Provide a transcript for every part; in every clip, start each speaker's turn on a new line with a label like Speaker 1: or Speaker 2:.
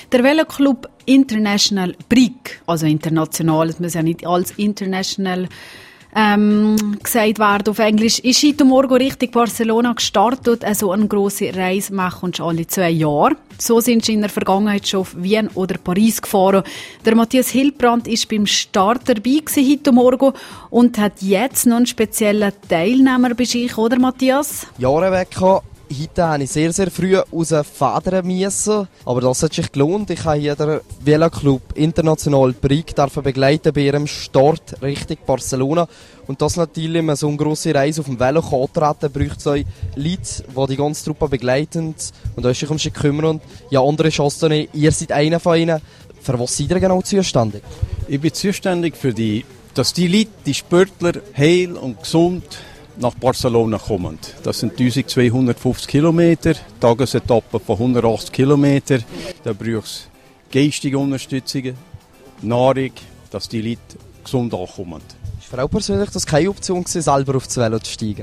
Speaker 1: Der Veloclub International BRIC, also international, es muss ja nicht als international gesagt werden auf Englisch, ist heute Morgen Richtung Barcelona gestartet, also eine grosse Reise machen und alle 2 Jahre. So sind sie in der Vergangenheit schon auf Wien oder Paris gefahren. Der Matthias Hildbrand ist beim Start dabei gewesen heute Morgen und hat jetzt noch einen speziellen Teilnehmer bei sich, oder Matthias?
Speaker 2: Ja, Rebecca. Heute habe ich sehr, sehr früh rausfedern müssen, aber das hat sich gelohnt. Ich habe hier den Veloclub International BRIC begleiten bei ihrem Start Richtung Barcelona. Und das natürlich, wenn man so eine grosse Reise auf dem Velo antreten, braucht es auch Leute, die die ganze Truppe begleiten und euch um sich kümmern. Und ja, andere Chancen, ihr seid einer von ihnen. Für was seid ihr genau zuständig?
Speaker 3: Ich bin zuständig für dass die Leute, die Sportler, heil und gesund nach Barcelona kommen. Das sind 1250 Kilometer, Tagesetappe von 180 Kilometern. Da braucht es geistige Unterstützung, Nahrung, dass die Leute gesund ankommen.
Speaker 2: Ist für auch persönlich das keine Option gewesen, selber auf das Velo zu steigen?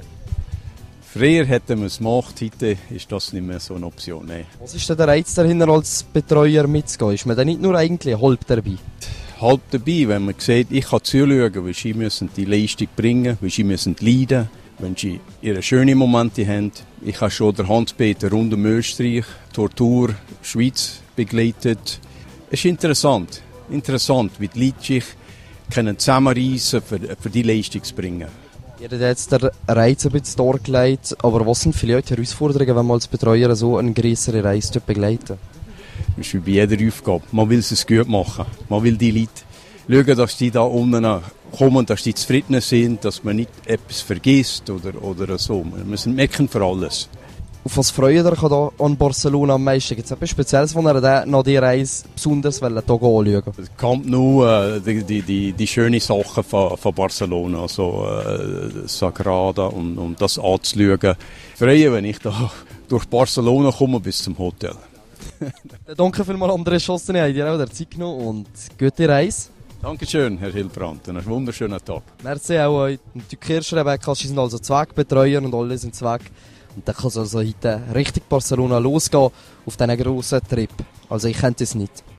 Speaker 3: Früher hätten wir es gemacht, heute ist das nicht mehr so eine Option. Nein.
Speaker 2: Was ist denn der Reiz dahinter, als Betreuer mitzugehen? Ist man dann nicht nur eigentlich halb dabei?
Speaker 3: Halb dabei, wenn man sieht, ich kann zuschauen, weil sie müssen die Leistung bringen, weil sie müssen leiden, wenn sie ihre schönen Momente haben. Ich habe schon der Hans-Peter rund um Österreich, Tour, Schweiz begleitet. Es ist interessant, wie die Leute sich zusammenreissen für die Leistung zu bringen.
Speaker 2: Ihr habt jetzt den Reiz ein bisschen dargelegt, aber was sind vielleicht die Herausforderungen, wenn man als Betreuer so eine größere Reise begleiten?
Speaker 3: Das ist wie bei jeder Aufgabe. Man will es gut machen. Man will die Leute schauen, dass die da unten kommen, dass die zufrieden sind, dass man nicht etwas vergisst oder so. Wir müssen merken für alles.
Speaker 2: Auf was freut ihr euch da an Barcelona am meisten? Gibt es etwas Spezielles, was ihr nach dieser Reise besonders anschauen?
Speaker 3: Es kommt nur die schönen Sachen von Barcelona, also Sagrada und das anzuschauen. Ich freue mich, wenn ich da durch Barcelona komme bis zum Hotel.
Speaker 2: Danke vielmals, André Schossen, ihr habt dir auch Zeit genommen und gute Reise.
Speaker 3: Dankeschön, Herr Hildbrand, einen wunderschönen Tag.
Speaker 2: Merci auch euch. Und die Kirche Rebecca, sie sind also Zweckbetreuer und alle sind Zweck. Und dann kann es also heute Richtung Barcelona losgehen auf diesen grossen Trip. Also ich könnte es nicht.